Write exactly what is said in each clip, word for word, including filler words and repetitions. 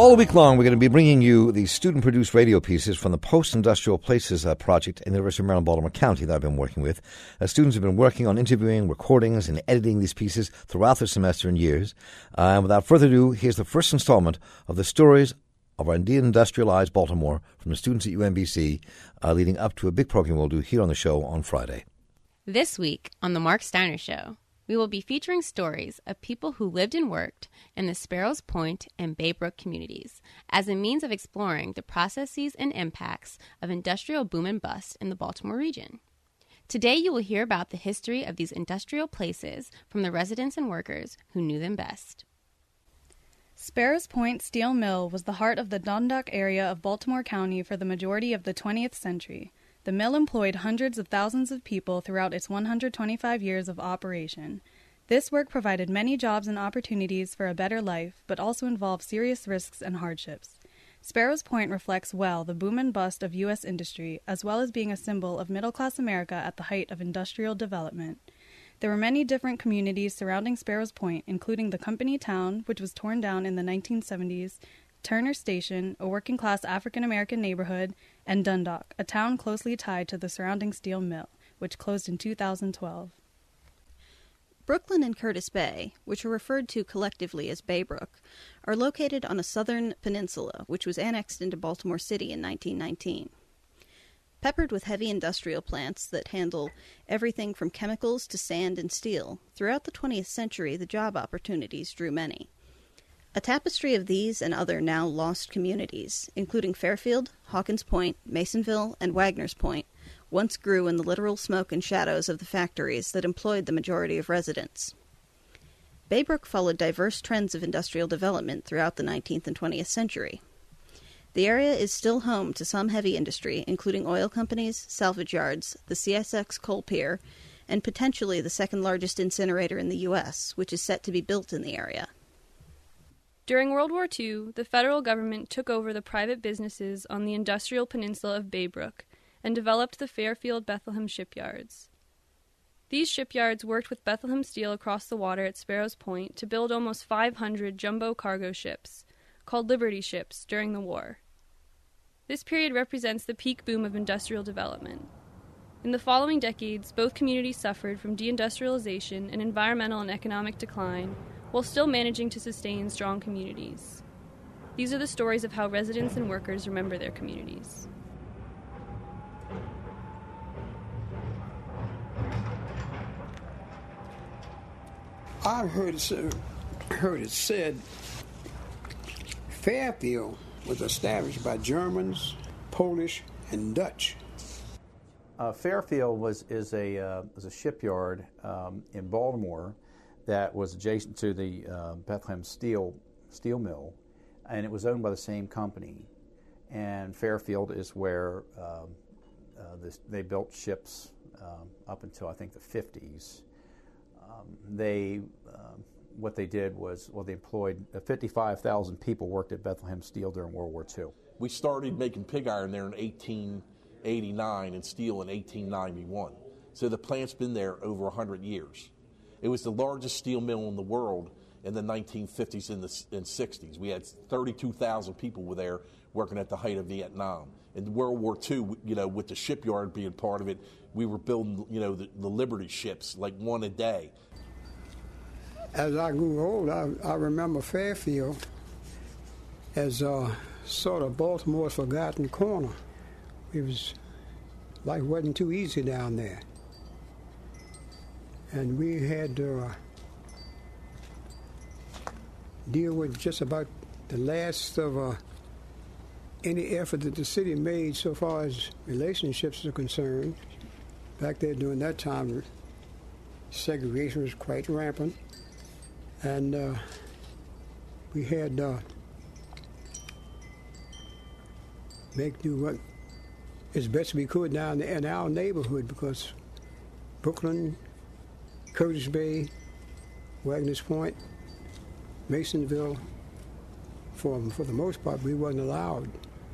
All week long, we're going to be bringing you the student-produced radio pieces from the Post-Industrial Places uh, project in the University of Maryland, Baltimore County that I've been working with. Uh, students have been working on interviewing, recordings, and editing these pieces throughout the semester and years. Uh, and without further ado, here's the first installment of the stories of our de-industrialized Baltimore from the students at U M B C, uh, leading up to a big program we'll do here on the show on Friday. This week on The Mark Steiner Show, we will be featuring stories of people who lived and worked in the Sparrows Point and Baybrook communities as a means of exploring the processes and impacts of industrial boom and bust in the Baltimore region. Today you will hear about the history of these industrial places from the residents and workers who knew them best. Sparrows Point Steel Mill was the heart of the Dundalk area of Baltimore County for the majority of the twentieth century. The mill employed hundreds of thousands of people throughout its one hundred twenty-five years of operation. This work provided many jobs and opportunities for a better life, but also involved serious risks and hardships. Sparrows Point reflects well the boom and bust of U S industry, as well as being a symbol of middle-class America at the height of industrial development. There were many different communities surrounding Sparrows Point, including the company town, which was torn down in the nineteen seventies, Turner Station, a working-class African-American neighborhood, and Dundalk, a town closely tied to the surrounding steel mill, which closed in two thousand twelve. Brooklyn and Curtis Bay, which are referred to collectively as Baybrook, are located on a southern peninsula, which was annexed into Baltimore City in nineteen nineteen. Peppered with heavy industrial plants that handle everything from chemicals to sand and steel, throughout the twentieth century the job opportunities drew many. A tapestry of these and other now lost communities, including Fairfield, Hawkins Point, Masonville, and Wagner's Point, once grew in the literal smoke and shadows of the factories that employed the majority of residents. Baybrook followed diverse trends of industrial development throughout the nineteenth and twentieth century. The area is still home to some heavy industry, including oil companies, salvage yards, the C S X coal pier, and potentially the second-largest incinerator in the U S, which is set to be built in the area. During World War Two, the federal government took over the private businesses on the industrial peninsula of Baybrook and developed the Fairfield Bethlehem shipyards. These shipyards worked with Bethlehem Steel across the water at Sparrows Point to build almost five hundred jumbo cargo ships, called Liberty ships, during the war. This period represents the peak boom of industrial development. In the following decades, both communities suffered from deindustrialization and environmental and economic decline, while still managing to sustain strong communities. These are the stories of how residents and workers remember their communities. I've heard it said, heard it said Fairfield was established by Germans, Polish, and Dutch. Uh, Fairfield was is a uh, was a shipyard um, in Baltimore that was adjacent to the uh, Bethlehem Steel steel mill, and it was owned by the same company. And Fairfield is where um, uh, this, they built ships um, up until I think the fifties. Um, they um, what they did was well they employed uh, fifty-five thousand people worked at Bethlehem Steel during World War Two. We started making pig iron there in eighteen eighty-nine and steel in eighteen ninety-one. So the plant's been there over one hundred years. It was the largest steel mill in the world in the nineteen fifties and, the, and sixties. We had thirty-two thousand people were there working at the height of Vietnam. In World War Two, you know, with the shipyard being part of it, we were building, you know, the, the Liberty ships, like one a day. As I grew old, I, I remember Fairfield as uh, sort of Baltimore's forgotten corner. It was, life wasn't too easy down there. And we had to uh, deal with just about the last of uh, any effort that the city made so far as relationships are concerned. Back there during that time, segregation was quite rampant. And uh, we had uh, make do what as best we could down in our neighborhood, because Brooklyn, Curtis Bay, Wagner's Point, Masonville, for, for the most part, we wasn't allowed.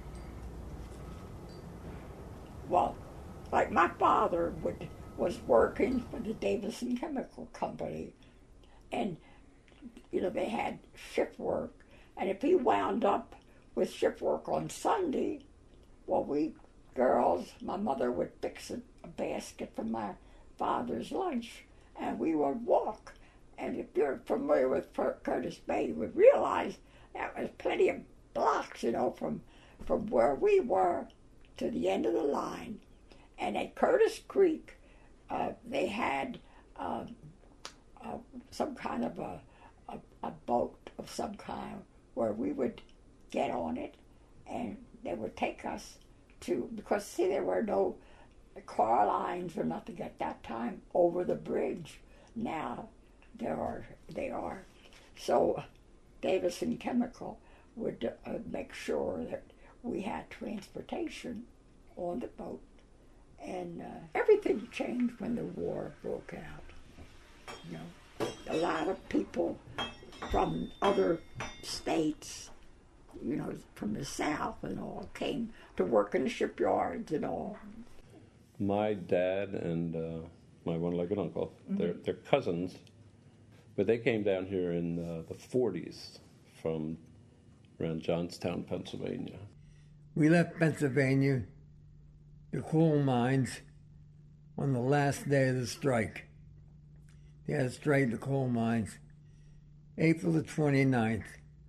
Well, like my father would, was working for the Davison Chemical Company, and, you know, they had shift work, and if he wound up with shift work on Sunday, well, we girls, my mother would fix a, a basket for my father's lunch, and we would walk. And if you're familiar with Curtis Bay, you would realize that was plenty of blocks, you know, from from where we were to the end of the line. And at Curtis Creek, uh, they had uh, uh, some kind of a, a, a boat of some kind where we would get on it, and they would take us to, because see, there were no car lines or nothing at that time over the bridge. Now there are, they are. So Davison Chemical would uh, make sure that we had transportation on the boat. And uh, everything changed when the war broke out. You know, a lot of people from other states, you know, from the South and all, came to work in the shipyards and all. My dad and uh, my one-legged uncle, mm-hmm. they're, they're cousins, but they came down here in uh, the forties from around Johnstown, Pennsylvania. We left Pennsylvania, the coal mines, on the last day of the strike. They had a strike, the coal mines, April the twenty-ninth.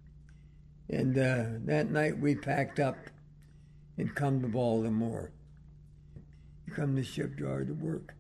And uh, that night we packed up and come to Baltimore. Come to the shipyard to work.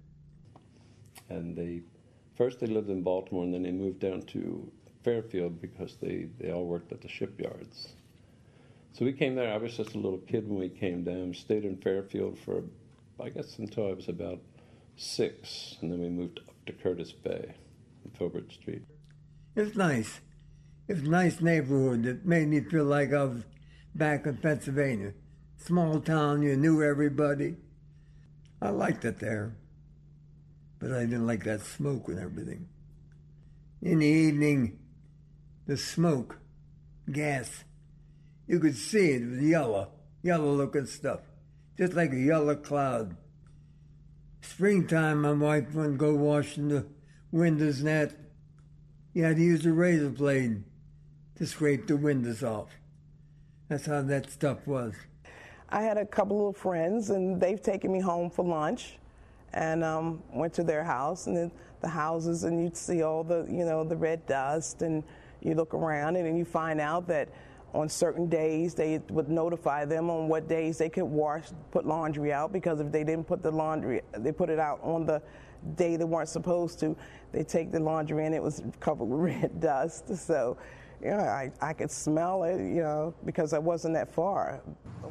And they, first they lived in Baltimore, and then they moved down to Fairfield because they, they all worked at the shipyards. So we came there. I was just a little kid when we came down, stayed in Fairfield for, I guess, until I was about six, and then we moved up to Curtis Bay, on Filbert Street. It's nice. It's a nice neighborhood. It made me feel like I was back in Pennsylvania. Small town, you knew everybody. I liked it there, but I didn't like that smoke and everything. In the evening, the smoke, gas, you could see it. It was yellow, yellow-looking stuff, just like a yellow cloud. Springtime, my wife wouldn't go washing the windows and that. You had to use a razor blade to scrape the windows off. That's how that stuff was. I had a couple of friends, and they've taken me home for lunch, and um, went to their house, and then the houses, and you'd see all the, you know, the red dust, and you look around, and then you find out that on certain days they would notify them on what days they could wash, put laundry out, because if they didn't put the laundry, they put it out on the day they weren't supposed to, they take the laundry in, it was covered with red dust. So, you know, I, I could smell it, you know, because I wasn't that far.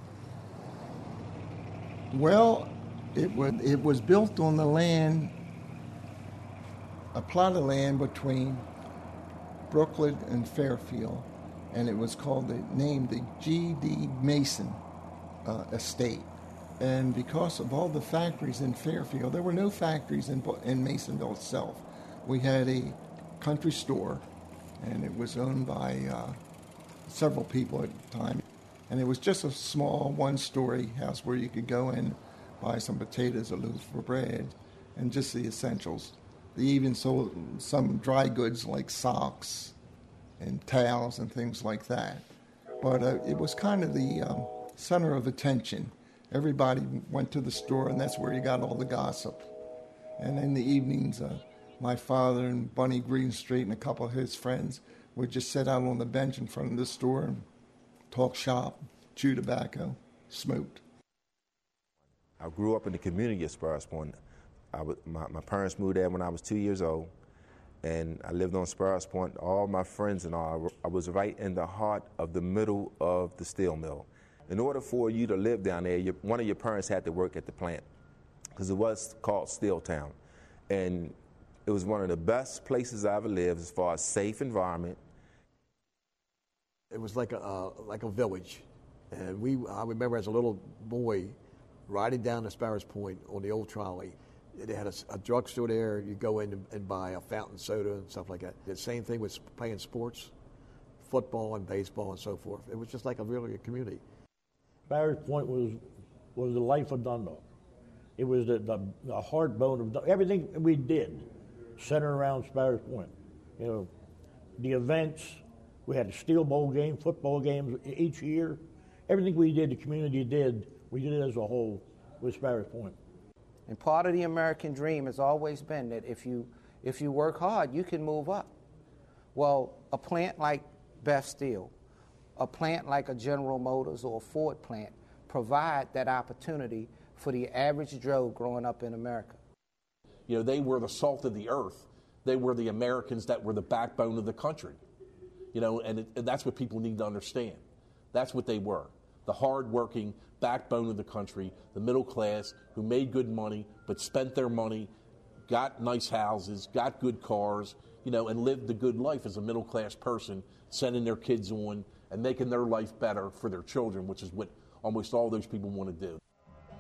Well, it was, it was built on the land, a plot of land between Brooklyn and Fairfield, and it was called, the, named the G D Mason uh, Estate. And because of all the factories in Fairfield, there were no factories in, in Masonville itself. We had a country store, and it was owned by uh, several people at the time. And it was just a small one-story house where you could go in, buy some potatoes, a loaf of bread, and just the essentials. They even sold some dry goods like socks and towels and things like that. But uh, it was kind of the um, center of attention. Everybody went to the store, and that's where you got all the gossip. And in the evenings, uh, my father and Bunny Greenstreet and a couple of his friends would just sit out on the bench in front of the store and talk shop, chew tobacco, smoked. I grew up in the community of Sparrows Point. I was, my, my parents moved there when I was two years old, and I lived on Sparrows Point. All my friends and all, I was right in the heart of the middle of the steel mill. In order for you to live down there, you, one of your parents had to work at the plant, because it was called Steel Town. And it was one of the best places I ever lived as far as safe environment. It was like a uh, like a village, and we. I remember as a little boy, riding down to Sparrows Point on the old trolley. They had a, a drugstore there. You go in and, and buy a fountain soda and stuff like that. The same thing with playing sports, football and baseball and so forth. It was just like a really a community. Sparrows Point was was the life of Dundalk. It was the the, the heartbone of Dundalk. Everything we did centered around Sparrows Point. You know, the events. We had a steel bowl game, football games each year. everything we did, the community did, we did it as a whole with Sparrows Point. And part of the American dream has always been that if you if you work hard, you can move up. Well, a plant like Beth Steel, a plant like a General Motors or a Ford plant provide that opportunity for the average Joe growing up in America. You know, they were the salt of the earth. They were the Americans that were the backbone of the country. You know, and, it, and that's what people need to understand. That's what they were. The hard-working backbone of the country, the middle class who made good money but spent their money, got nice houses, got good cars, you know, and lived a good life as a middle-class person, sending their kids on and making their life better for their children, which is what almost all those people want to do.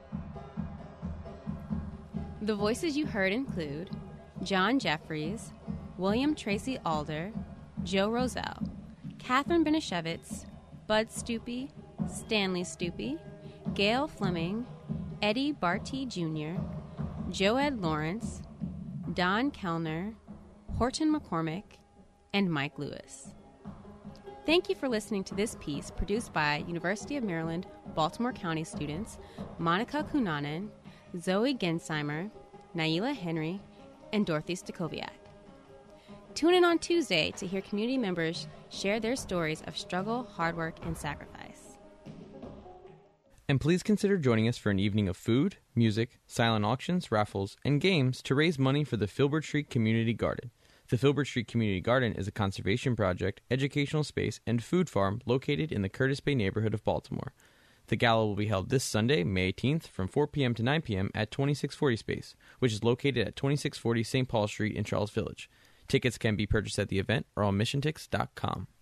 The voices you heard include John Jeffries, William Tracy Alder, Joe Roselle, Catherine Benishevitz, Bud Stupi, Stanley Stupi, Gail Fleming, Eddie Barty Junior, Joed Lawrence, Don Kellner, Horton McCormick, and Mike Lewis. Thank you for listening to this piece produced by University of Maryland, Baltimore County students Monica Kunanen, Zoe Gensheimer, Naila Henry, and Dorothy Stakoviak. Tune in on Tuesday to hear community members share their stories of struggle, hard work, and sacrifice. And please consider joining us for an evening of food, music, silent auctions, raffles, and games to raise money for the Filbert Street Community Garden. The Filbert Street Community Garden is a conservation project, educational space, and food farm located in the Curtis Bay neighborhood of Baltimore. The gala will be held this Sunday, May eighteenth, from four p.m. to nine p.m. at twenty-six forty Space, which is located at twenty-six forty Saint Paul Street in Charles Village. Tickets can be purchased at the event or on mission tix dot com.